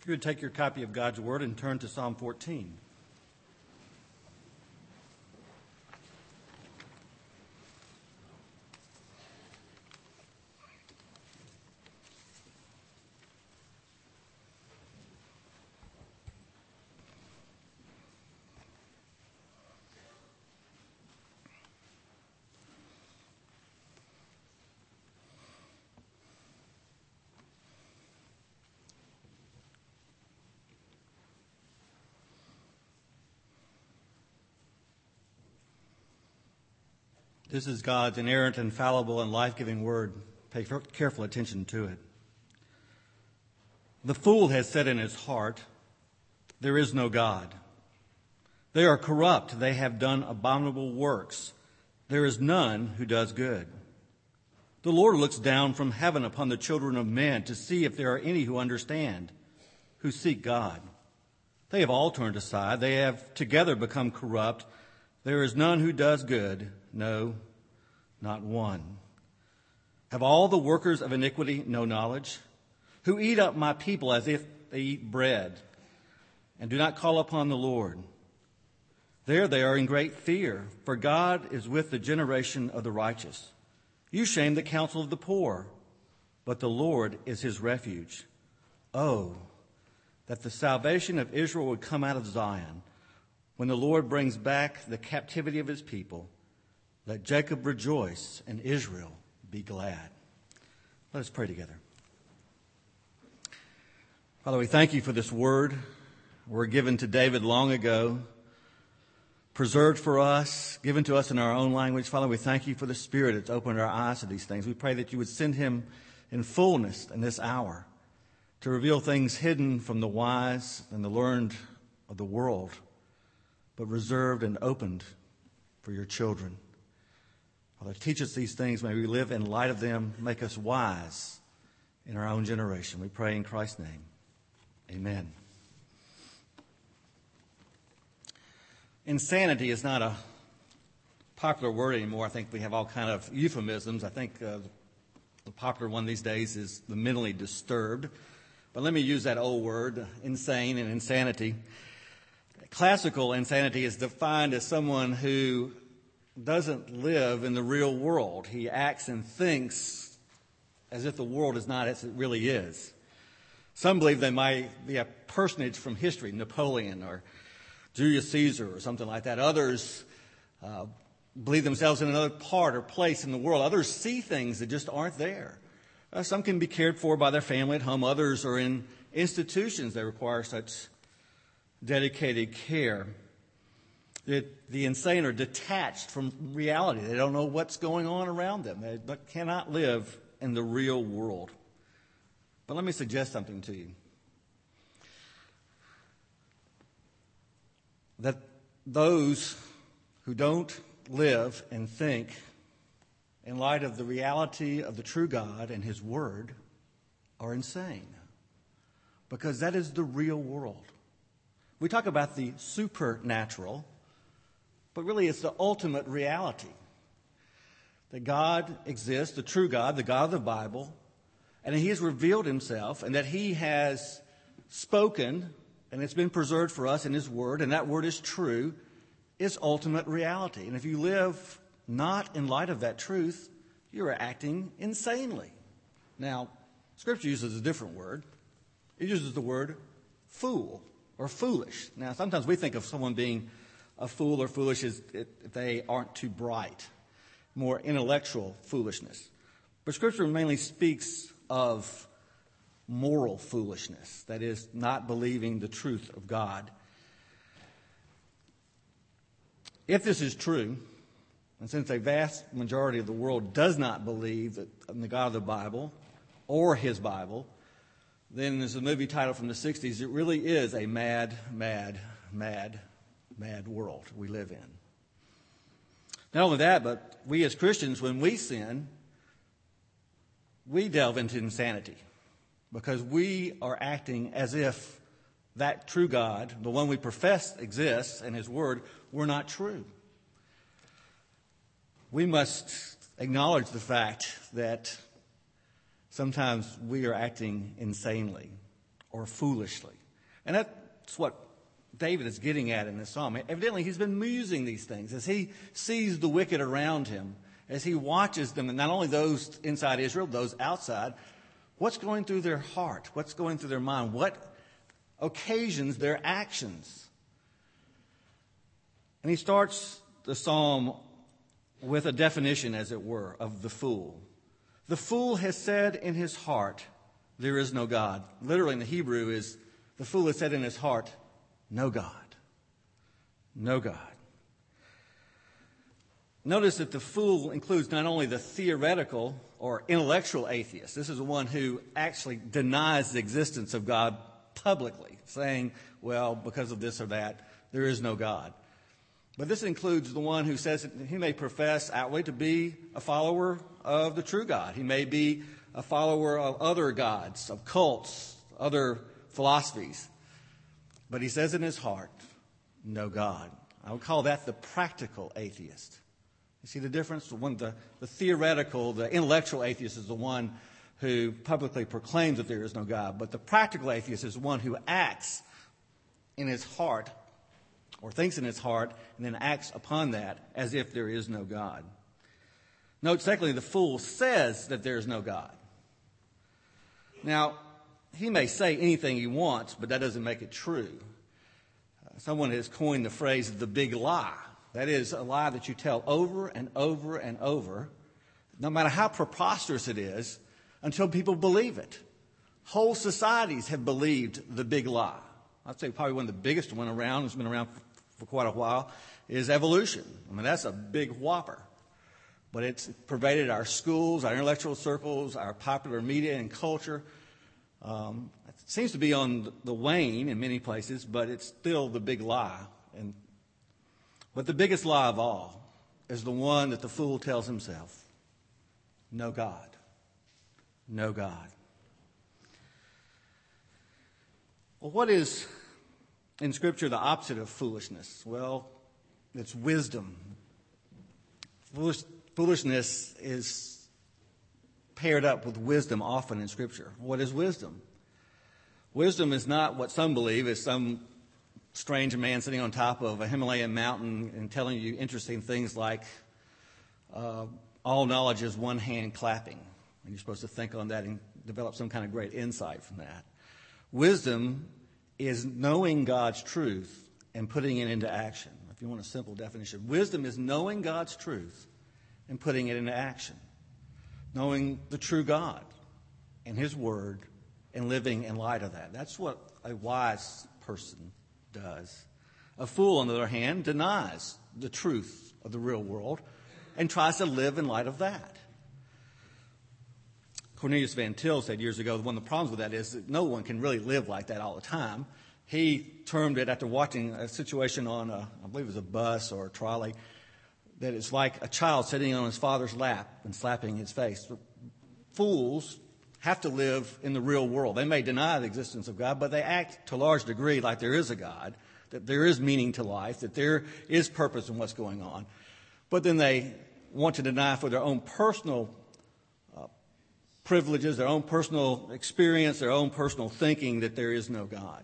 you would take your copy of God's Word and turn to Psalm 14. This is God's inerrant, infallible, and life-giving word. Pay careful attention to it. The fool has said in his heart, "There is no God." They are corrupt. They have done abominable works. There is none who does good. The Lord looks down from heaven upon the children of men to see if there are any who understand, who seek God. They have all turned aside. They have together become corrupt. There is none who does good, no, not one. Have all the workers of iniquity no knowledge? Who eat up my people as if they eat bread, and do not call upon the Lord. There they are in great fear, for God is with the generation of the righteous. You shame the counsel of the poor, but the Lord is his refuge. Oh, that the salvation of Israel would come out of Zion. When the Lord brings back the captivity of his people, let Jacob rejoice and Israel be glad. Let us pray together. Father, we thank you for this word given to David long ago, preserved for us, given to us in our own language. Father, we thank you for the Spirit that's opened our eyes to these things. We pray that you would send him in fullness in this hour to reveal things hidden from the wise and the learned of the world, but reserved and opened for your children. Father, teach us these things. May we live in light of them. Make us wise in our own generation. We pray in Christ's name. Amen. Insanity is not a popular word anymore. I think we have all kind of euphemisms. I think the popular one these days is the mentally disturbed. But let me use that old word, insane and insanity. Classical insanity is defined as someone who doesn't live in the real world. He acts and thinks as if the world is not as it really is. Some believe they might be a personage from history, Napoleon or Julius Caesar or something like that. Others believe themselves in another part or place in the world. Others see things that just aren't there. Some can be cared for by their family at home. Others are in institutions that require such dedicated care. The insane are detached from reality. They don't know what's going on around them. They cannot live in the real world. But let me suggest something to you. That those who don't live and think in light of the reality of the true God and his word are insane. Because that is the real world. We talk about the supernatural, but really it's the ultimate reality. That God exists, the true God, the God of the Bible, and he has revealed himself, and that he has spoken, and it's been preserved for us in his word, and that word is true, is ultimate reality. And if you live not in light of that truth, you are acting insanely. Now, Scripture uses a different word. It uses the word fool or foolish. Now, sometimes we think of someone being a fool or foolish as if they aren't too bright, more intellectual foolishness. But Scripture mainly speaks of moral foolishness, that is, not believing the truth of God. If this is true, and since a vast majority of the world does not believe in the God of the Bible or his Bible, then there's a movie title from the 60s. It really is a mad, mad, mad, mad world we live in. Not only that, but we as Christians, when we sin, we delve into insanity because we are acting as if that true God, the one we profess exists and his word, were not true. We must acknowledge the fact that sometimes we are acting insanely or foolishly. And that's what David is getting at in this psalm. Evidently, he's been musing these things as he sees the wicked around him, as he watches them, and not only those inside Israel, those outside. What's going through their heart? What's going through their mind? What occasions their actions? And he starts the psalm with a definition, as it were, of the fool. The fool has said in his heart, there is no God. Literally in the Hebrew is, the fool has said in his heart, no God. No God. Notice that the fool includes not only the theoretical or intellectual atheist. This is the one who actually denies the existence of God publicly, saying, well, because of this or that, there is no God. But this includes the one who says that he may profess outwardly to be a follower of the true God. He may be a follower of other gods, of cults, other philosophies. But he says in his heart, no God. I would call that the practical atheist. You see the difference? The theoretical, the intellectual atheist is the one who publicly proclaims that there is no God. But the practical atheist is one who acts in his heart, or thinks in his heart, and then acts upon that as if there is no God. Note, secondly, the fool says that there is no God. Now, he may say anything he wants, but that doesn't make it true. Someone has coined the phrase the big lie. That is a lie that you tell over and over and over, no matter how preposterous it is, until people believe it. Whole societies have believed the big lie. I'd say probably one of the biggest one around, has been around for quite a while, is evolution. I mean, that's a big whopper. But it's pervaded our schools, our intellectual circles, our popular media and culture. It seems to be on the wane in many places, but it's still the big lie. But the biggest lie of all is the one that the fool tells himself. No God. No God. Well, what is in Scripture the opposite of foolishness? Well, it's wisdom. Foolishness is paired up with wisdom often in Scripture. What is wisdom? Wisdom is not what some believe is some strange man sitting on top of a Himalayan mountain and telling you interesting things like all knowledge is one hand clapping. And you're supposed to think on that and develop some kind of great insight from that. Wisdom is knowing God's truth and putting it into action. If you want a simple definition, wisdom is knowing God's truth and putting it into action. Knowing the true God and His Word and living in light of that. That's what a wise person does. A fool, on the other hand, denies the truth of the real world and tries to live in light of that. Cornelius Van Til said years ago, one of the problems with that is that no one can really live like that all the time. He termed it, after watching a situation on I believe it was a bus or a trolley, that it's like a child sitting on his father's lap and slapping his face. Fools have to live in the real world. They may deny the existence of God, but they act to a large degree like there is a God, that there is meaning to life, that there is purpose in what's going on. But then they want to deny for their own personal privileges, their own personal experience, their own personal thinking that there is no God.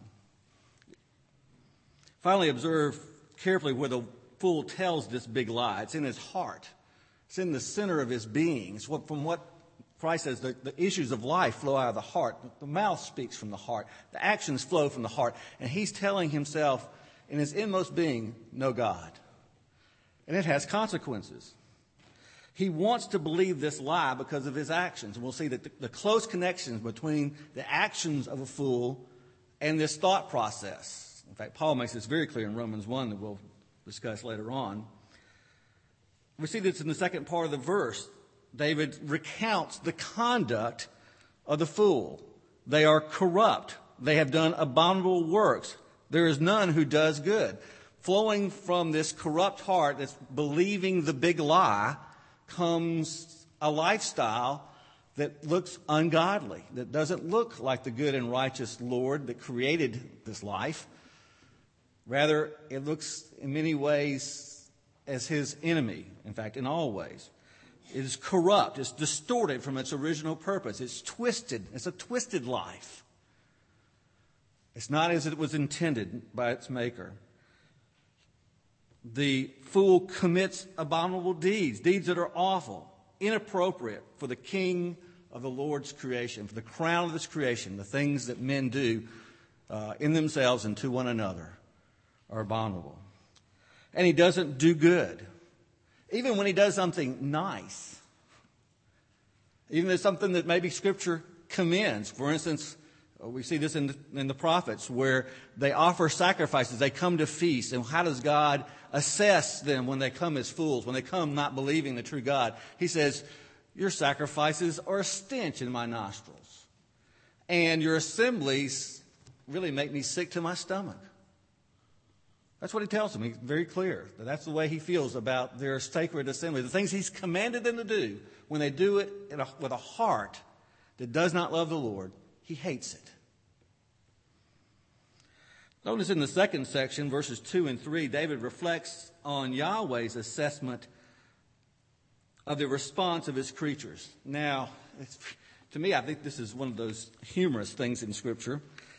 Finally, observe carefully where the fool tells this big lie. It's in his heart. It's in the center of his being. It's from what Christ says, the issues of life flow out of the heart. The mouth speaks from the heart. The actions flow from the heart. And he's telling himself in his inmost being, no God. And it has consequences. He wants to believe this lie because of his actions. And we'll see that the close connections between the actions of a fool and this thought process. In fact, Paul makes this very clear in Romans 1 that we'll discuss later on. We see this in the second part of the verse. David recounts the conduct of the fool. They are corrupt. They have done abominable works. There is none who does good. Flowing from this corrupt heart that's believing the big lie comes a lifestyle that looks ungodly, that doesn't look like the good and righteous Lord that created this life. Rather, it looks in many ways as his enemy, in fact, in all ways. It is corrupt. It's distorted from its original purpose. It's twisted. It's a twisted life. It's not as it was intended by its maker. The fool commits abominable deeds, deeds that are awful, inappropriate for the king of the Lord's creation, for the crown of this creation. The things that men do in themselves and to one another are abominable. And he doesn't do good. Even when he does something nice, even if it's something that maybe Scripture commends. For instance, we see this in the prophets where they offer sacrifices. They come to feasts. And how does God assess them when they come as fools, when they come not believing the true God? He says, your sacrifices are a stench in my nostrils. And your assemblies really make me sick to my stomach. That's what he tells them. He's very clear that that's the way he feels about their sacred assembly. The things he's commanded them to do, when they do it with a heart that does not love the Lord, he hates it. Notice in the second section, verses 2 and 3, David reflects on Yahweh's assessment of the response of his creatures. Now, to me, I think this is one of those humorous things in Scripture.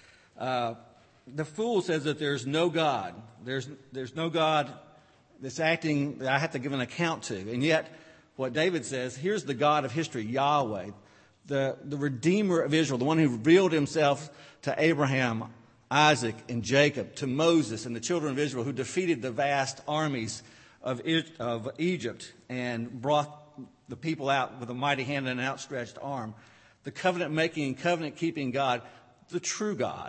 The fool says that there's no God. There's no God that's acting that I have to give an account to. And yet, what David says, here's the God of history, Yahweh, the Redeemer of Israel, the one who revealed himself to Abraham, Isaac, and Jacob, to Moses and the children of Israel, who defeated the vast armies of Egypt and brought the people out with a mighty hand and an outstretched arm. The covenant-making and covenant-keeping God, the true God,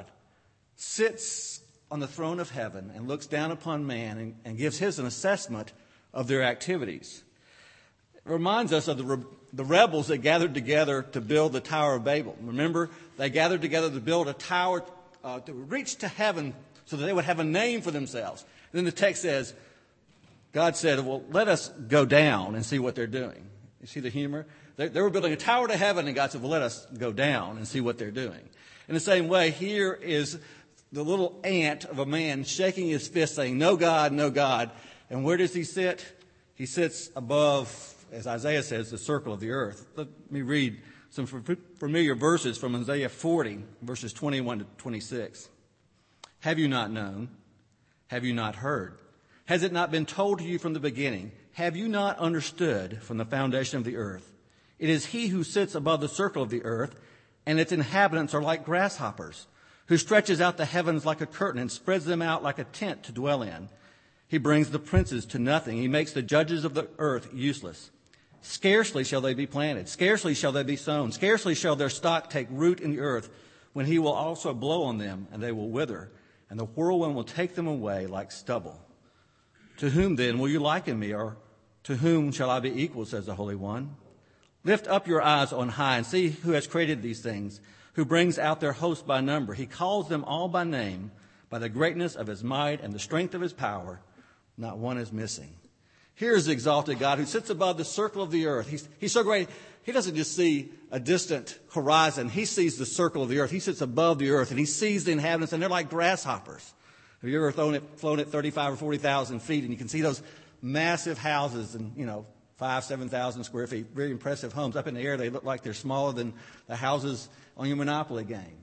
sits on the throne of heaven and looks down upon man and gives his an assessment of their activities. It reminds us of the rebels that gathered together to build the Tower of Babel. Remember, they gathered together to build a tower to reach to heaven so that they would have a name for themselves. And then the text says, God said, well, let us go down and see what they're doing. You see the humor? They were building a tower to heaven, and God said, well, let us go down and see what they're doing. In the same way, here is the little ant of a man shaking his fist saying, no God, no God. And where does he sit? He sits above, as Isaiah says, the circle of the earth. Let me read some familiar verses from Isaiah 40, verses 21 to 26. Have you not known? Have you not heard? Has it not been told to you from the beginning? Have you not understood from the foundation of the earth? It is he who sits above the circle of the earth, and its inhabitants are like grasshoppers, who stretches out the heavens like a curtain and spreads them out like a tent to dwell in. He brings the princes to nothing. He makes the judges of the earth useless. Scarcely shall they be planted. Scarcely shall they be sown. Scarcely shall their stock take root in the earth, when he will also blow on them, and they will wither, and the whirlwind will take them away like stubble. To whom then will you liken me, or to whom shall I be equal, says the Holy One? Lift up your eyes on high and see who has created these things, who brings out their host by number. He calls them all by name, by the greatness of his might and the strength of his power. Not one is missing. Here is the exalted God who sits above the circle of the earth. He's so great, he doesn't just see a distant horizon. He sees the circle of the earth. He sits above the earth, and he sees the inhabitants, and they're like grasshoppers. Have you ever flown at 35 or 40,000 feet, and you can see those massive houses and, 5,000, 7,000 square feet, very impressive homes. Up in the air, they look like they're smaller than the houses on your Monopoly game.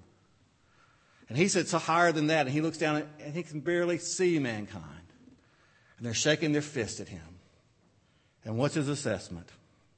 And he sits so higher than that, and he looks down, and he can barely see mankind. And they're shaking their fist at him. And what's his assessment?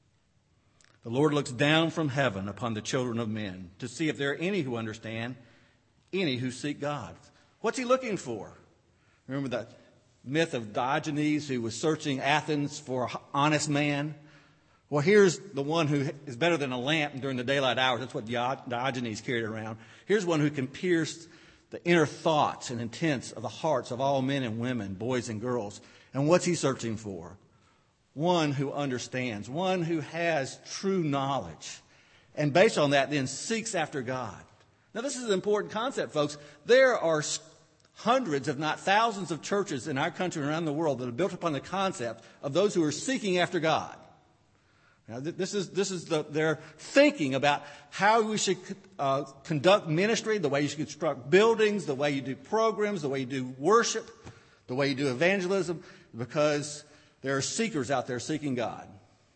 The Lord looks down from heaven upon the children of men to see if there are any who understand, any who seek God. What's he looking for? Remember that myth of Diogenes, who was searching Athens for an honest man? Well, here's the one who is better than a lamp during the daylight hours. That's what Diogenes carried around. Here's one who can pierce the inner thoughts and intents of the hearts of all men and women, boys and girls. And what's he searching for? One who understands, one who has true knowledge, and based on that then seeks after God. Now, this is an important concept, folks. There are hundreds, if not thousands, of churches in our country and around the world that are built upon the concept of those who are seeking after God. Now, this is their thinking about how we should conduct ministry, the way you should construct buildings, the way you do programs, the way you do worship, the way you do evangelism, because there are seekers out there seeking God.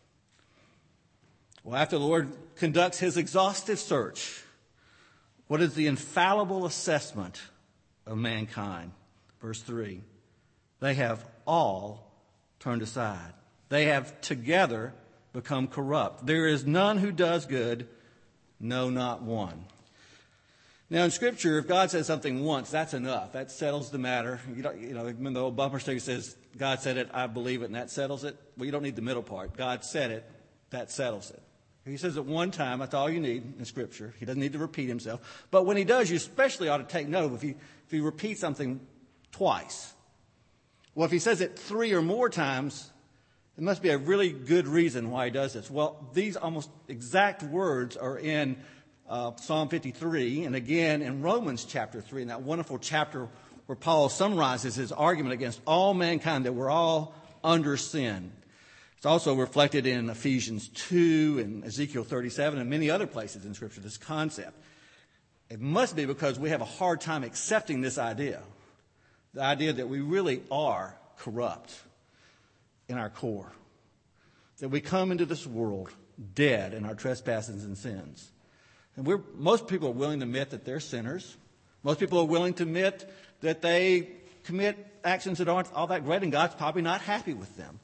Well, after the Lord conducts his exhaustive search, what is the infallible assessment of mankind. Verse 3, they have all turned aside. They have together become corrupt. There is none who does good, no, not one. Now, in Scripture, if God says something once, that's enough. That settles the matter. When the old bumper sticker says, God said it, I believe it, and that settles it. Well, you don't need the middle part. God said it, that settles it. He says it one time, that's all you need in Scripture. He doesn't need to repeat himself. But when he does, you especially ought to take note if he repeats something twice. Well, if he says it 3 or more times, there must be a really good reason why he does this. Well, these almost exact words are in Psalm 53 and again in Romans chapter 3, in that wonderful chapter where Paul summarizes his argument against all mankind, that we're all under sin. It's also reflected in Ephesians 2 and Ezekiel 37 and many other places in Scripture, this concept. It must be because we have a hard time accepting this idea, the idea that we really are corrupt in our core, that we come into this world dead in our trespasses and sins. And most people are willing to admit that they're sinners. Most people are willing to admit that they commit actions that aren't all that great, and God's probably not happy with them.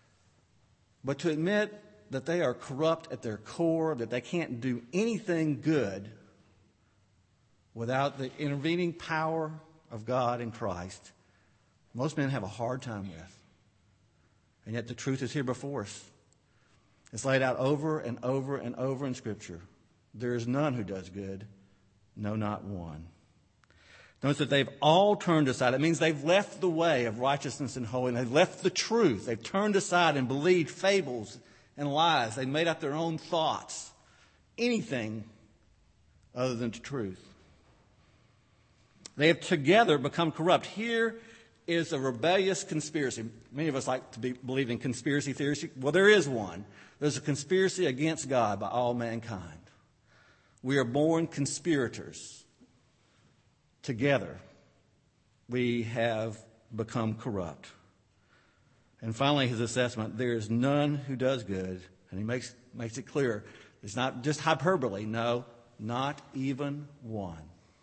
But to admit that they are corrupt at their core, that they can't do anything good without the intervening power of God in Christ, most men have a hard time with. And yet the truth is here before us. It's laid out over and over and over in Scripture. There is none who does good, no, not one. Notice that they've all turned aside. It means they've left the way of righteousness and holiness. They've left the truth. They've turned aside and believed fables and lies. They've made up their own thoughts. Anything other than the truth. They have together become corrupt. Here is a rebellious conspiracy. Many of us like to believe in conspiracy theories. Well, there is one. There's a conspiracy against God by all mankind. We are born conspirators. Together, we have become corrupt. And finally, his assessment, there is none who does good. And he makes it clear. It's not just hyperbole. No, not even one.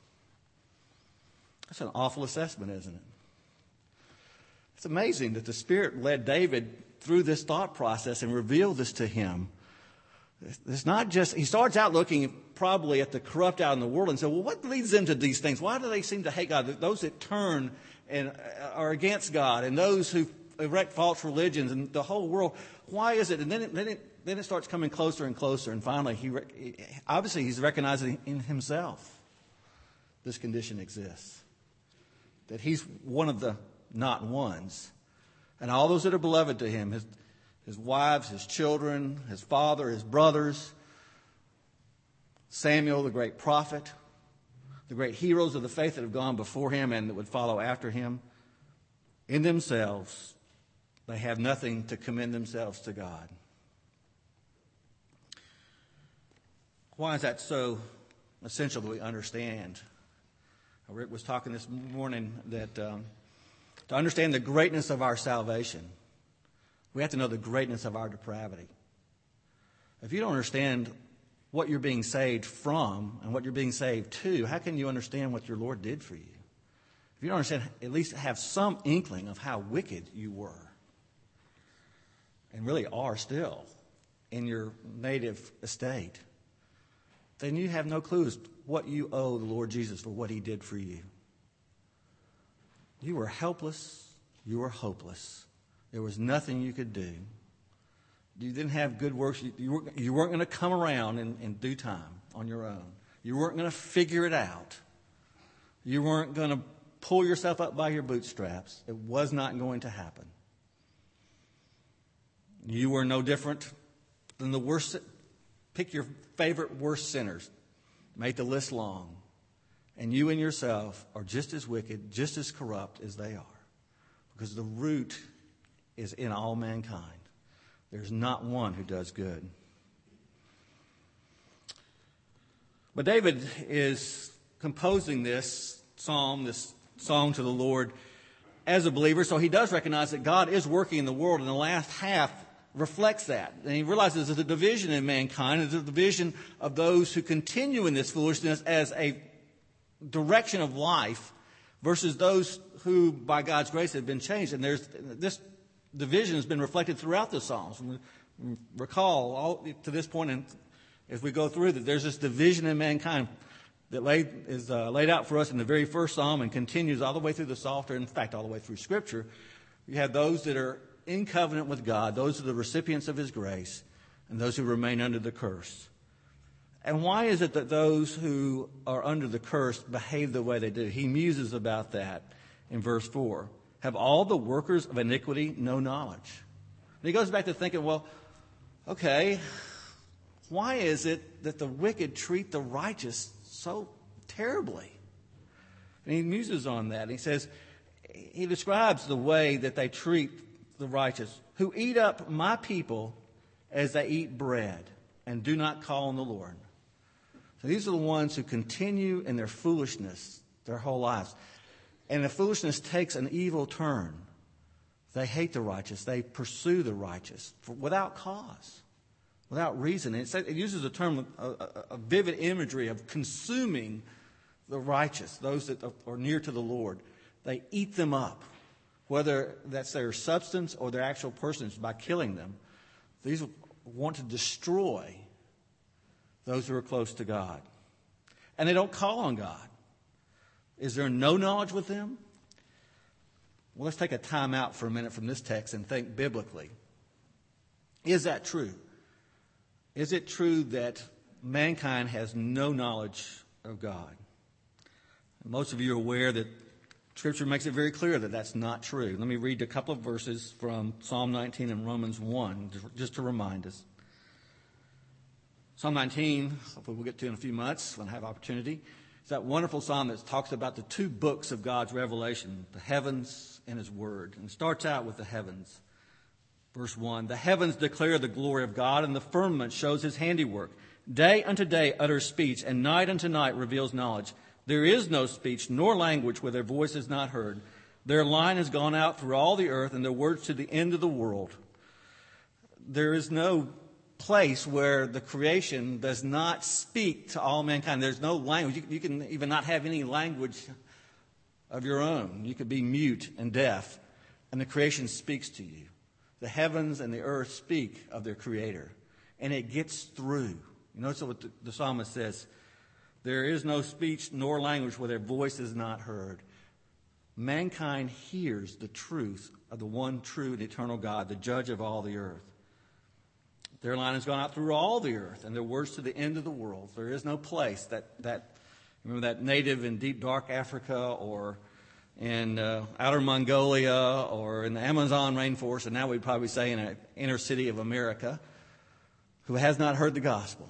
That's an awful assessment, isn't it? It's amazing that the Spirit led David through this thought process and revealed this to him. It's not just, he starts out looking probably at the corrupt out in the world and said, well, what leads them to these things? Why do they seem to hate God? Those that turn and are against God and those who erect false religions and the whole world, why is it? And then it starts coming closer and closer. And finally, obviously he's recognizing in himself this condition exists. That he's one of the not ones. And all those that are beloved to him, his wives, his children, his father, his brothers, Samuel, the great prophet, the great heroes of the faith that have gone before him and that would follow after him, in themselves, they have nothing to commend themselves to God. Why is that so essential that we understand? Rick was talking this morning that to understand the greatness of our salvation, we have to know the greatness of our depravity. If you don't understand what you're being saved from and what you're being saved to, how can you understand what your Lord did for you? If you don't understand, at least have some inkling of how wicked you were and really are still in your native estate, then you have no clue as to what you owe the Lord Jesus for what he did for you. You were helpless. You were hopeless. There was nothing you could do. You didn't have good works. You weren't going to come around in due time on your own. You weren't going to figure it out. You weren't going to pull yourself up by your bootstraps. It was not going to happen. You were no different than the worst. Pick your favorite worst sinners. Make the list long. And you and yourself are just as wicked, just as corrupt as they are. Because the root is in all mankind. There's not one who does good. But David is composing this psalm, this song to the Lord as a believer. So he does recognize that God is working in the world, and the last half reflects that. And he realizes there's a division in mankind. There's a division of those who continue in this foolishness as a direction of life versus those who, by God's grace, have been changed. And this division has been reflected throughout the Psalms. Recall, all to this point, and as we go through that, there's this division in mankind that is laid out for us in the very first Psalm and continues all the way through the Psalter, in fact, all the way through Scripture. You have those that are in covenant with God, those are the recipients of His grace, and those who remain under the curse. And why is it that those who are under the curse behave the way they do? He muses about that in verse 4. Have all the workers of iniquity no knowledge? And he goes back to thinking, well, okay, why is it that the wicked treat the righteous so terribly? And he muses on that. He says, he describes the way that they treat the righteous, who eat up my people as they eat bread and do not call on the Lord. So these are the ones who continue in their foolishness their whole lives. And the foolishness takes an evil turn. They hate the righteous. They pursue the righteous without cause, without reason. And it uses a term, a vivid imagery of consuming the righteous, those that are near to the Lord. They eat them up, whether that's their substance or their actual persons, by killing them. These want to destroy those who are close to God. And they don't call on God. Is there no knowledge with them? Well, let's take a time out for a minute from this text and think biblically. Is that true? Is it true that mankind has no knowledge of God? Most of you are aware that Scripture makes it very clear that that's not true. Let me read a couple of verses from Psalm 19 and Romans 1, just to remind us. Psalm 19, hopefully we'll get to in a few months when I have opportunity. It's that wonderful psalm that talks about the two books of God's revelation, the heavens and His Word. And it starts out with the heavens. Verse 1, the heavens declare the glory of God, and the firmament shows His handiwork. Day unto day utters speech, and night unto night reveals knowledge. There is no speech nor language where their voice is not heard. Their line has gone out through all the earth, and their words to the end of the world. There is no place where the creation does not speak to all mankind. There's no language. You can even not have any language of your own. You could be mute and deaf, and the creation speaks to you. The heavens and the earth speak of their Creator, and it gets through. You notice what the psalmist says, there is no speech nor language where their voice is not heard. Mankind hears the truth of the one true and eternal God, the judge of all the earth. Their line has gone out through all the earth, and their words to the end of the world. There is no place that remember that native in deep dark Africa or in outer Mongolia or in the Amazon rainforest, and now we'd probably say in an inner city of America, who has not heard the gospel.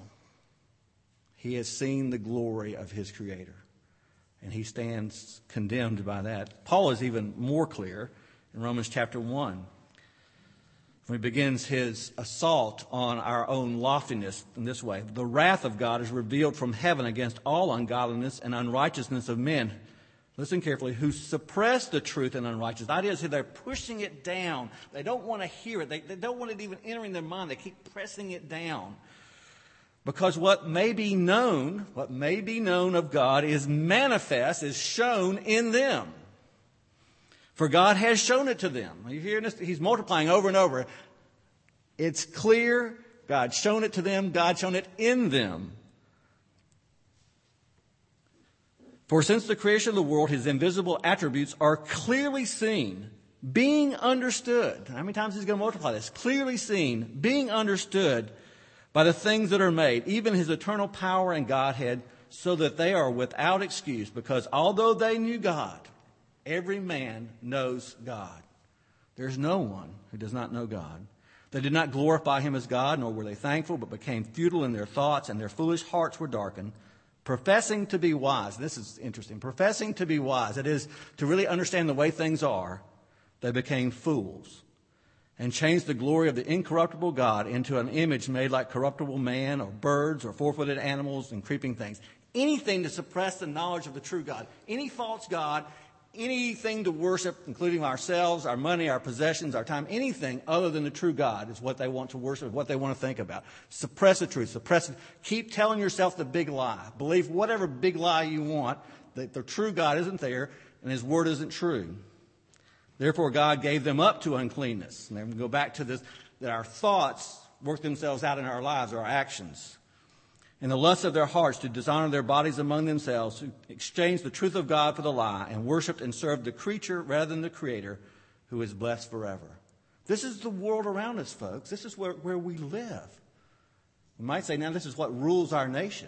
He has seen the glory of his Creator, and he stands condemned by that. Paul is even more clear in Romans chapter 1. When he begins his assault on our own loftiness in this way. The wrath of God is revealed from heaven against all ungodliness and unrighteousness of men. Listen carefully. Who suppress the truth and unrighteousness. The idea is they're pushing it down. They don't want to hear it. They don't want it even entering their mind. They keep pressing it down. Because what may be known of God is manifest, is shown in them. For God has shown it to them. You hear this? He's multiplying over and over. It's clear. God's shown it to them. God's shown it in them. For since the creation of the world, His invisible attributes are clearly seen, being understood. How many times is He going to multiply this? Clearly seen, being understood by the things that are made, even His eternal power and Godhead, so that they are without excuse. Because although they knew God, every man knows God. There's no one who does not know God. They did not glorify Him as God, nor were they thankful, but became futile in their thoughts, and their foolish hearts were darkened. Professing to be wise, this is interesting, professing to be wise, that is, to really understand the way things are, they became fools and changed the glory of the incorruptible God into an image made like corruptible man or birds or four-footed animals and creeping things. Anything to suppress the knowledge of the true God. Any false God, anything to worship, including ourselves, our money, our possessions, our time, anything other than the true God is what they want to worship, what they want to think about. Suppress the truth. Suppress it. Keep telling yourself the big lie. Believe whatever big lie you want, that the true God isn't there. and his word isn't true. Therefore, God gave them up to uncleanness. And then we go back to this, that our thoughts work themselves out in our lives, or our actions. In the lust of their hearts, to dishonor their bodies among themselves, who exchanged the truth of God for the lie, and worshipped and served the creature rather than the Creator, who is blessed forever. This is the world around us, folks. This is where we live. We might say, now this is what rules our nation.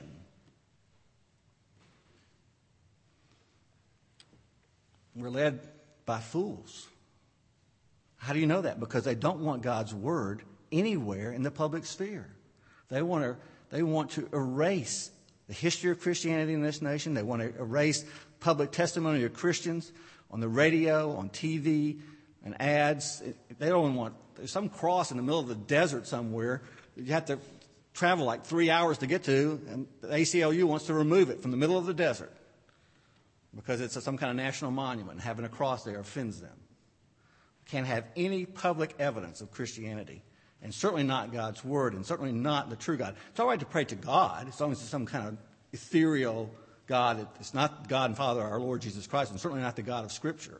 We're led by fools. How do you know that? Because they don't want God's word anywhere in the public sphere. They want to erase the history of Christianity in this nation. They want to erase public testimony of Christians on the radio, on TV, and ads. They don't want, there's some cross in the middle of the desert somewhere you have to travel like 3 hours to get to, and the ACLU wants to remove it from the middle of the desert because it's some kind of national monument, and having a cross there offends them. Can't have any public evidence of Christianity, and certainly not God's word, and certainly not the true God. It's all right to pray to God, as long as it's some kind of ethereal God. It's not God and Father, our Lord Jesus Christ, and certainly not the God of Scripture.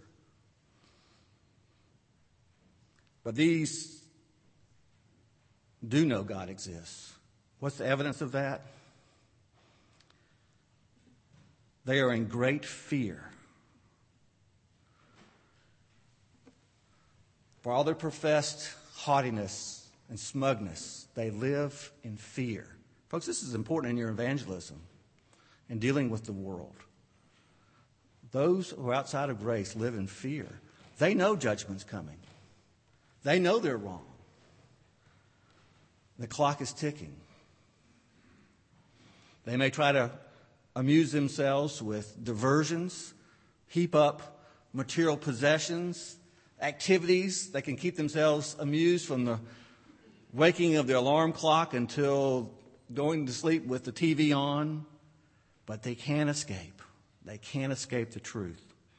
But these do know God exists. What's the evidence of that? They are in great fear. For all their professed haughtiness and smugness, they live in fear. Folks, this is important in your evangelism and dealing with the world. Those who are outside of grace live in fear. They know judgment's coming. They know they're wrong. The clock is ticking. They may try to amuse themselves with diversions, heap up material possessions, activities. They can keep themselves amused from the waking of the alarm clock until going to sleep with the TV on. But they can't escape. They can't escape the truth.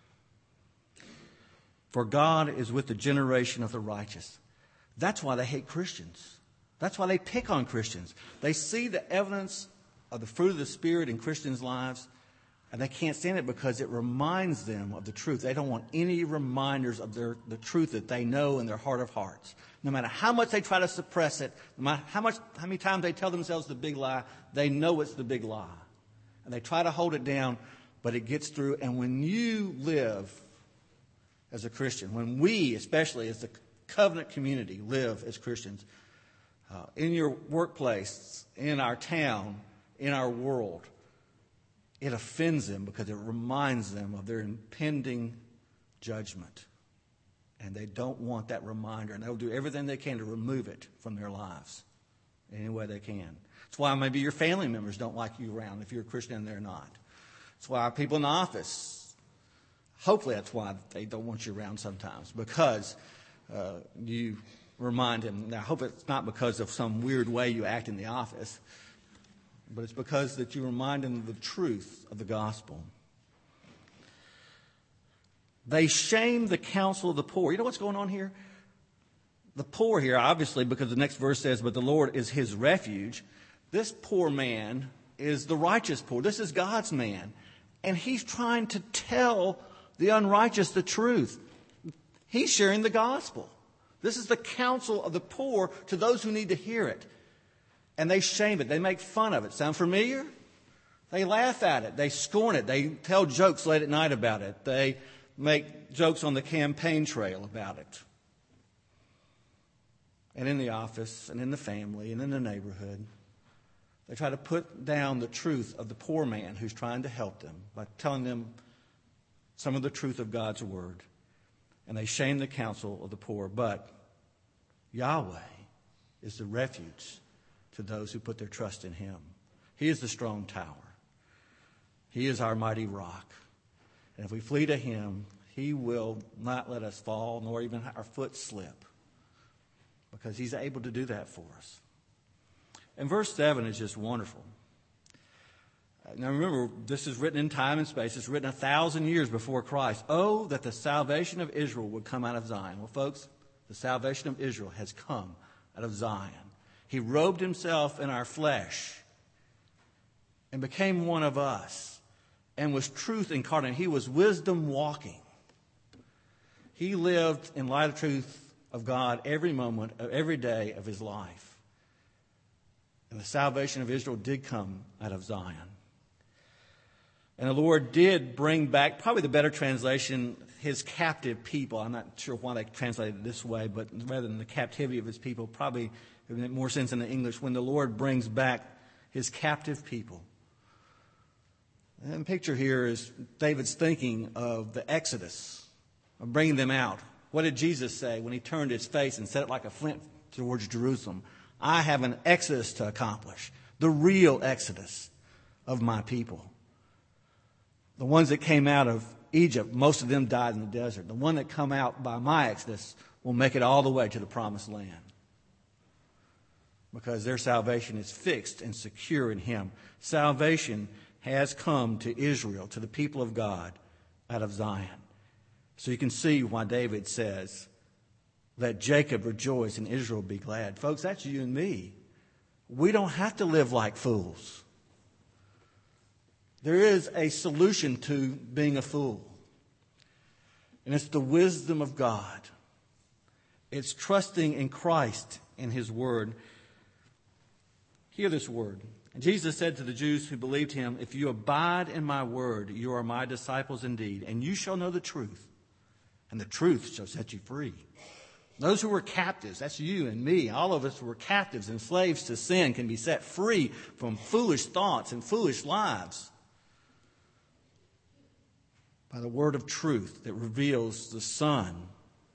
For God is with the generation of the righteous. That's why they hate Christians. That's why they pick on Christians. They see the evidence of the fruit of the Spirit in Christians' lives, and they can't stand it because it reminds them of the truth. They don't want any reminders of the truth that they know in their heart of hearts. No matter how much they try to suppress it, no matter how many times they tell themselves the big lie, they know it's the big lie. And they try to hold it down, but it gets through. And when you live as a Christian, when we, especially as the covenant community, live as Christians, in your workplace, in our town, in our world, it offends them because it reminds them of their impending judgment. And they don't want that reminder, and they'll do everything they can to remove it from their lives any way they can. That's why maybe your family members don't like you around if you're a Christian and they're not. That's why people in the office, hopefully that's why they don't want you around sometimes, because you remind them. Now, I hope it's not because of some weird way you act in the office, but it's because that you remind them of the truth of the gospel. They shame the counsel of the poor. You know what's going on here? The poor here, obviously, because the next verse says, but the Lord is his refuge. This poor man is the righteous poor. This is God's man. And he's trying to tell the unrighteous the truth. He's sharing the gospel. This is the counsel of the poor to those who need to hear it. And they shame it. They make fun of it. Sound familiar? They laugh at it. They scorn it. They tell jokes late at night about it. They make jokes on the campaign trail about it. And in the office, and in the family, and in the neighborhood. They try to put down the truth of the poor man who's trying to help them by telling them some of the truth of God's word. And they shame the counsel of the poor. But Yahweh is the refuge to those who put their trust in him. He is the strong tower. He is our mighty rock. And if we flee to him, he will not let us fall, nor even our foot slip, because he's able to do that for us. And verse 7 is just wonderful. Now remember, this is written in time and space. It's written 1,000 years before Christ. Oh, that the salvation of Israel would come out of Zion. Well, folks, the salvation of Israel has come out of Zion. He robed himself in our flesh and became one of us. and was truth incarnate. He was wisdom walking. He lived in light of truth of God every moment of every day of his life. And the salvation of Israel did come out of Zion. And the Lord did bring back, probably the better translation, his captive people. I'm not sure why they translated it this way, but rather than the captivity of his people, probably it would make more sense in the English, when the Lord brings back his captive people. And the picture here is David's thinking of the Exodus, of bringing them out. What did Jesus say when he turned his face and set it like a flint towards Jerusalem? I have an exodus to accomplish, the real exodus of my people. The ones that came out of Egypt, most of them died in the desert. The one that come out by my exodus will make it all the way to the promised land, because their salvation is fixed and secure in him. Salvation has come to Israel, to the people of God, out of Zion. So you can see why David says, let Jacob rejoice and Israel be glad. Folks, that's you and me. We don't have to live like fools. There is a solution to being a fool. And it's the wisdom of God. It's trusting in Christ and his word. Hear this word. And Jesus said to the Jews who believed him, if you abide in my word, you are my disciples indeed, and you shall know the truth, and the truth shall set you free. Those who were captives, that's you and me, all of us who were captives and slaves to sin, can be set free from foolish thoughts and foolish lives by the word of truth that reveals the Son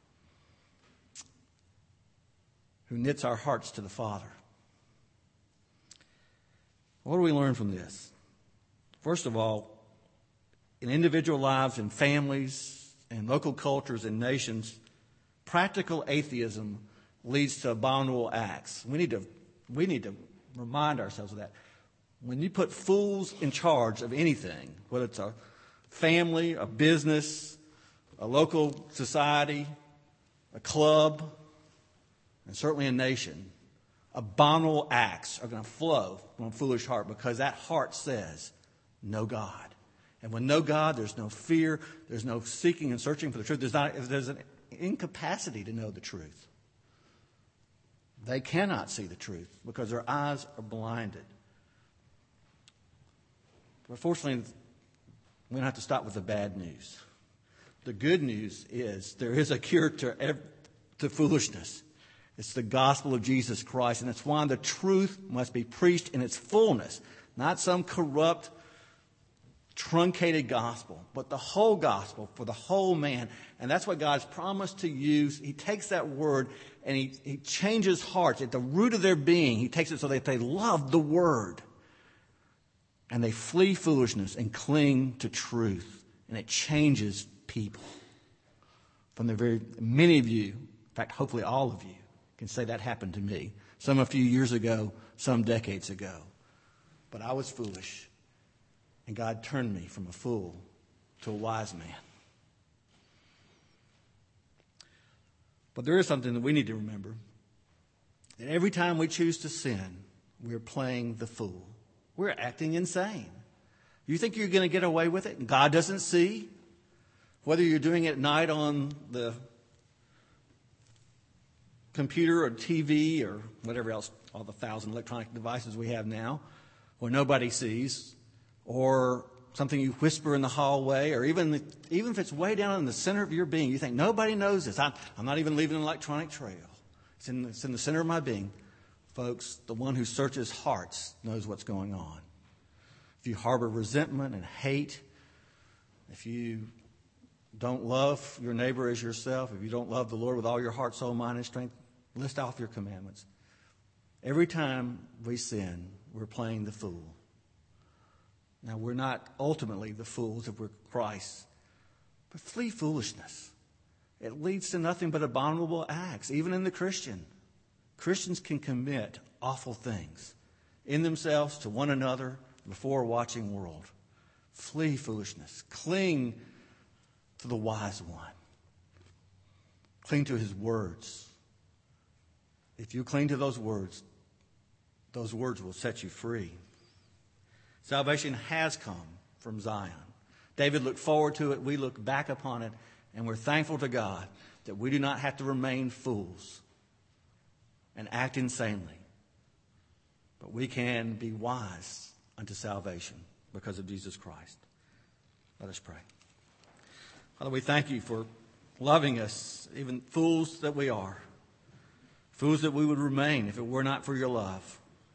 who knits our hearts to the Father. What do we learn from this? First of all, in individual lives and families and local cultures and nations, practical atheism leads to abominable acts. We need to remind ourselves of that. When you put fools in charge of anything, whether it's a family, a business, a local society, a club, and certainly a nation, abominable acts are going to flow from a foolish heart, because that heart says, no God. And when no God, there's no fear, there's no seeking and searching for the truth. There's an incapacity to know the truth. They cannot see the truth because their eyes are blinded. But fortunately, we don't have to stop with the bad news. The good news is there is a cure to foolishness. It's the gospel of Jesus Christ, and it's why the truth must be preached in its fullness, not some corrupt, truncated gospel, but the whole gospel for the whole man. And that's what God's promised to use. He takes that word and he changes hearts at the root of their being. He takes it so that they love the word and they flee foolishness and cling to truth, and it changes people. From the very many of you, in fact, hopefully all of you, can say that happened to me. Some a few years ago, some decades ago. But I was foolish. And God turned me from a fool to a wise man. But there is something that we need to remember. That every time we choose to sin, we're playing the fool. We're acting insane. You think you're going to get away with it and God doesn't see? Whether you're doing it at night on the computer or TV or whatever else, all the 1,000 electronic devices we have now, where nobody sees, or something you whisper in the hallway, or even if it's way down in the center of your being, you think, nobody knows this. I'm not even leaving an electronic trail. It's in the center of my being. Folks, the one who searches hearts knows what's going on. If you harbor resentment and hate, if you don't love your neighbor as yourself, if you don't love the Lord with all your heart, soul, mind, and strength, list off your commandments. Every time we sin, we're playing the fool. Now, we're not ultimately the fools if we're Christ, but flee foolishness. It leads to nothing but abominable acts, even in the Christian. Christians can commit awful things in themselves, to one another, before a watching world. Flee foolishness. Cling to the wise one. Cling to his words. If you cling to those words will set you free. Salvation has come from Zion. David looked forward to it. We look back upon it, and we're thankful to God that we do not have to remain fools and act insanely, but we can be wise unto salvation because of Jesus Christ. Let us pray. Father, we thank you for loving us, even fools that we are, fools that we would remain if it were not for your love.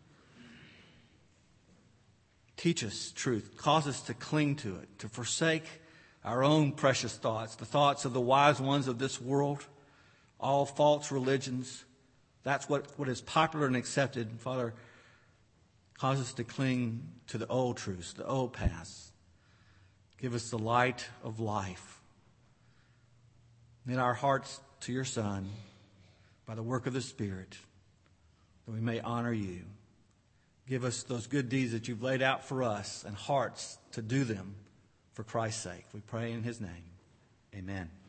Teach us truth. Cause us to cling to it, to forsake our own precious thoughts, the thoughts of the wise ones of this world, all false religions. That's what is popular and accepted. Father, cause us to cling to the old truths, the old paths. Give us the light of life. Knit our hearts to your Son by the work of the Spirit, that we may honor you. Give us those good deeds that you've laid out for us and hearts to do them for Christ's sake. We pray in his name. Amen.